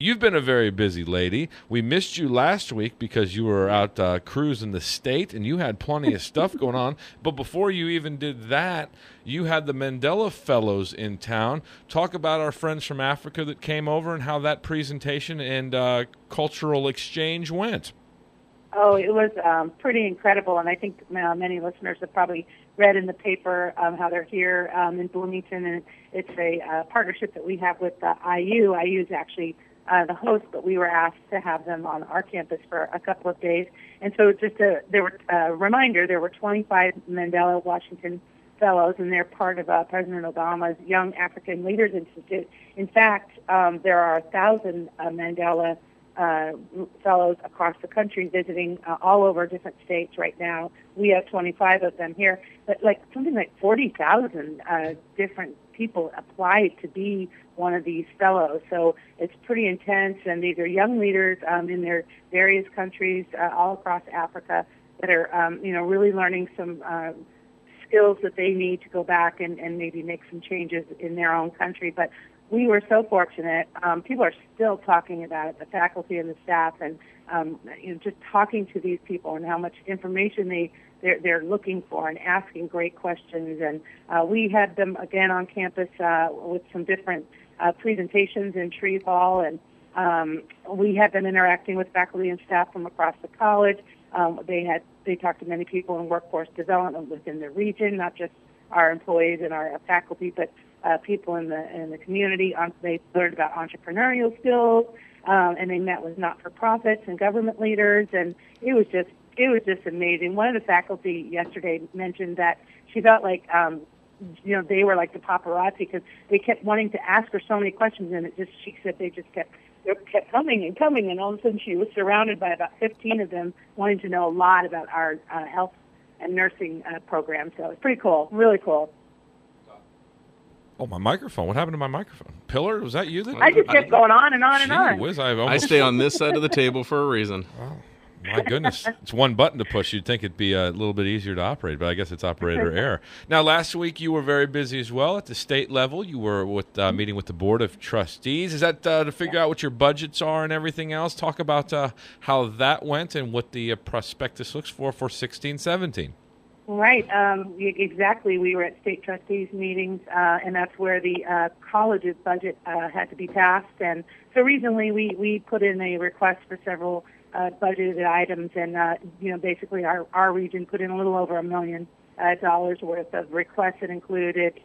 you've been a very busy lady. We missed you last week because you were out cruising the state, and you had plenty of stuff going on. But before you even did that, you had the Mandela Fellows in town. Talk about our friends from Africa that came over and how that presentation and cultural exchange went. Oh, it was pretty incredible, and I think many listeners have probably read in the paper how they're here in Bloomington, and it's a partnership that we have with IU. IU is actually the host, but we were asked to have them on our campus for a couple of days. And so there were a reminder, there were 25 Mandela Washington Fellows, and they're part of President Obama's Young African Leaders Institute. In fact, there are 1,000 Mandela fellows across the country visiting all over different states right now. We have 25 of them here, but something like 40,000 different people applied to be one of these fellows. So it's pretty intense, and these are young leaders in their various countries all across Africa that are, really learning some skills that they need to go back and maybe make some changes in their own country. But we were so fortunate. People are still talking about it, the faculty and the staff, and just talking to these people and how much information they're looking for and asking great questions. And we had them again on campus with some different presentations in Shreve Hall, and we had them interacting with faculty and staff from across the college. They talked to many people in workforce development within the region, not just our employees and our faculty, but people in the community. They learned about entrepreneurial skills, and they met with not-for-profits and government leaders, and it was just amazing. One of the faculty yesterday mentioned that she felt like they were like the paparazzi because they kept wanting to ask her so many questions, and she said they kept coming and coming, and all of a sudden she was surrounded by about 15 of them wanting to know a lot about our health and nursing program. So it's pretty cool, really cool. Oh, my microphone. What happened to my microphone? Pillar, was that you? I just kept going on and on and on. Whiz, I stay on this side of the table for a reason. Oh, my goodness. It's one button to push. You'd think it'd be a little bit easier to operate, but I guess it's operator error. Now, last week you were very busy as well at the state level. You were meeting with the Board of Trustees. Is that to figure out what your budgets are and everything else? Talk about how that went and what the prospectus looks for 16-17. Right, exactly. We were at state trustees meetings, and that's where the college's budget had to be passed. And so recently we put in a request for several budgeted items, and basically our region put in a little over $1 million worth of requests that included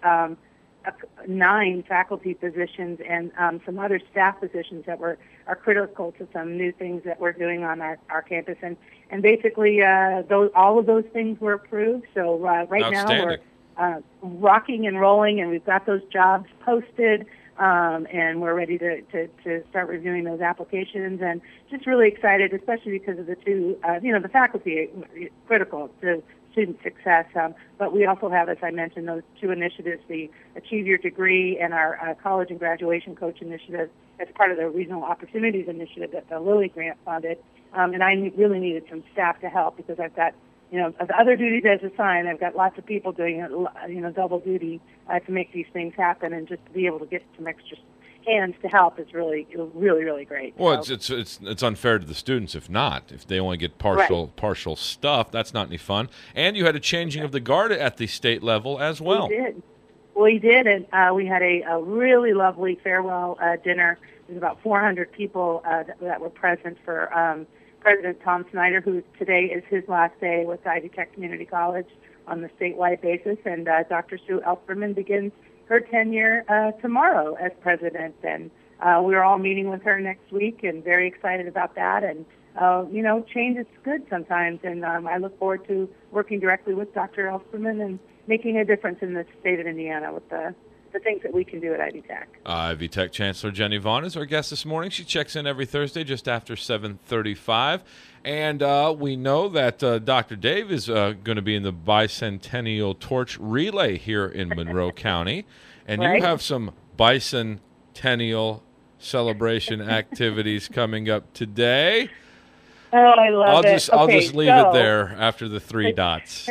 9 faculty positions and some other staff positions that are critical to some new things that we're doing on our campus. And basically, all of those things were approved. So right now we're rocking and rolling, and we've got those jobs posted, and we're ready to start reviewing those applications. And just really excited, especially because of the two, the faculty are critical to student success. But we also have, as I mentioned, those 2 initiatives, the Achieve Your Degree and our College and Graduation Coach Initiative as part of the Regional Opportunities Initiative that the Lilly Grant funded. And I really needed some staff to help because I've got, other duties as assigned. I've got lots of people doing, double duty to make these things happen, and just to be able to get some extra hands to help is really, really great. Well, so, it's unfair to the students if they only get partial stuff. That's not any fun. And you had a changing of the guard at the state level as well. We did, and we had a really lovely farewell dinner. There's about 400 people that were present for President Tom Snyder, who today is his last day with Ivy Tech Community College on the statewide basis, and Dr. Sue Ellspermann begins her tenure tomorrow as president, and we're all meeting with her next week and very excited about that. And change is good sometimes, and I look forward to working directly with Dr. Ellspermann and making a difference in the state of Indiana with the things that we can do at Ivy Tech. Ivy Tech Chancellor Jenny Vaughn is our guest this morning. She checks in every Thursday just after 7:35. And we know that Dr. Dave is going to be in the Bicentennial Torch Relay here in Monroe County. And you have some bicentennial celebration activities coming up today. Oh, I love it. I'll just leave it there after the 3 dots.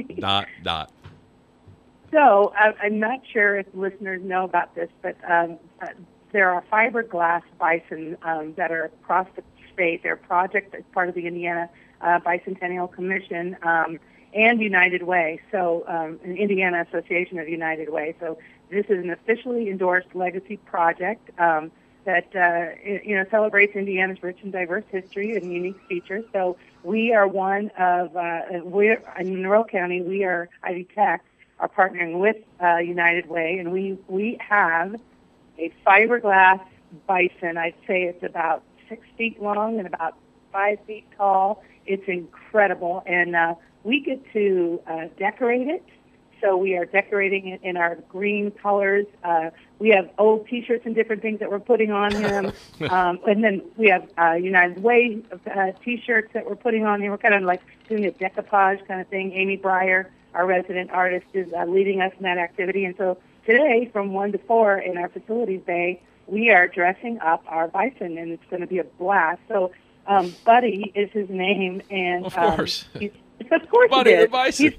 dot. So I'm not sure if listeners know about this, but there are fiberglass bison that are across the state. They're a project as part of the Indiana Bicentennial Commission and United Way, so an Indiana Association of United Way. So this is an officially endorsed legacy project that celebrates Indiana's rich and diverse history and unique features. So we are one of we're in Monroe County. We are Ivy Tech are partnering with United Way, and we have a fiberglass bison. I'd say it's about 6 feet long and about 5 feet tall. It's incredible, and we get to decorate it. So we are decorating it in our green colors. We have old T-shirts and different things that we're putting on him. And then we have United Way T-shirts that we're putting on him. We're kind of like doing a decoupage kind of thing. Amy Breyer, our resident artist, is leading us in that activity. And so today, from 1 to 4 in our facilities bay, we are dressing up our bison, and it's going to be a blast. So Buddy is his name. And of course. Of course Buddy it is. the Bison.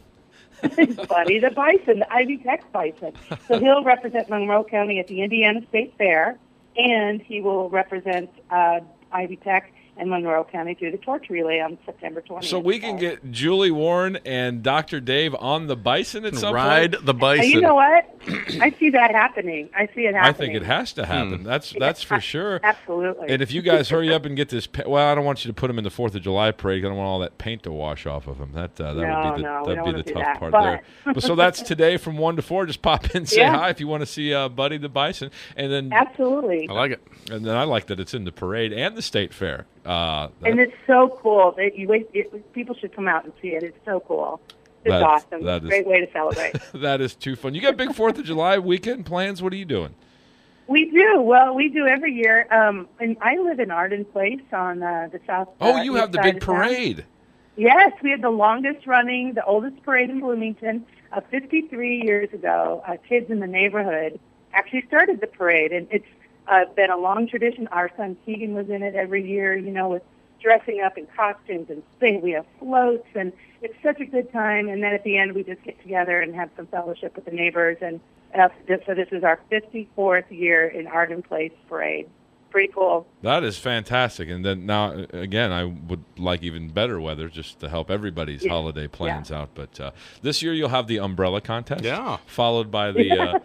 Buddy the Bison, the Ivy Tech Bison. So he'll represent Monroe County at the Indiana State Fair, and he will represent Ivy Tech and Monroe County through the torch relay on September 20th. So we can get Julie Warren and Dr. Dave on the Bison at some Ride point? the Bison. You know what? I see that happening. I see it happening. I think it has to happen. That's for sure. Absolutely. And if you guys hurry up and get this, well, I don't want you to put him in the 4th of July parade. I don't want all that paint to wash off of him. That would be the tough part there. But so that's today from 1 to 4. Just pop in, say hi if you want to see Buddy the Bison, and then absolutely. I like it. And then I like that it's in the parade and the state fair. And it's so cool. People should come out and see it. It's so cool. It's awesome. It's a great way to celebrate. That is too fun. You got big 4th of July weekend plans? What are you doing? We do. Well, we do every year. And I live in Arden Place on the south. Oh, you have the big parade. Yes, we had the longest running, the oldest parade in Bloomington. 53 years ago, kids in the neighborhood actually started the parade, and it's been a long tradition. Our son Keegan was in it every year, with dressing up in costumes and sing. We have floats, and it's such a good time. And then at the end, we just get together and have some fellowship with the neighbors. And so this is our 54th year in Arden Place Parade. Pretty cool. That is fantastic. And then now, again, I would like even better weather just to help everybody's holiday plans out. But this year you'll have the umbrella contest, followed by the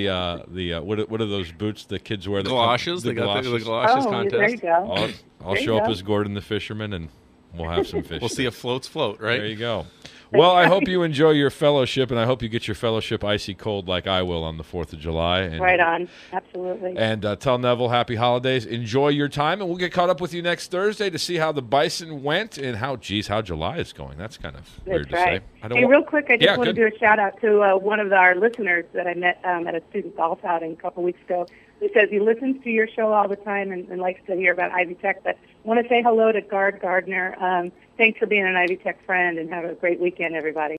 what are those boots the kids wear? Galoshes. They got the galoshes contest. There you go. I'll show up as Gordon the Fisherman, and we'll have some fish. We'll see if floats float, right? There you go. Well, I hope you enjoy your fellowship, and I hope you get your fellowship icy cold like I will on the 4th of July. And, right on. Absolutely. And tell Neville happy holidays. Enjoy your time, and we'll get caught up with you next Thursday to see how the Bison went and how July is going. That's kind of weird to say. Hey, real quick, I just want to do a shout-out to one of our listeners that I met at a student golf outing a couple weeks ago, who says he listens to your show all the time and likes to hear about Ivy Tech. But I want to say hello to Gardner. Thanks for being an Ivy Tech friend, and have a great weekend, everybody.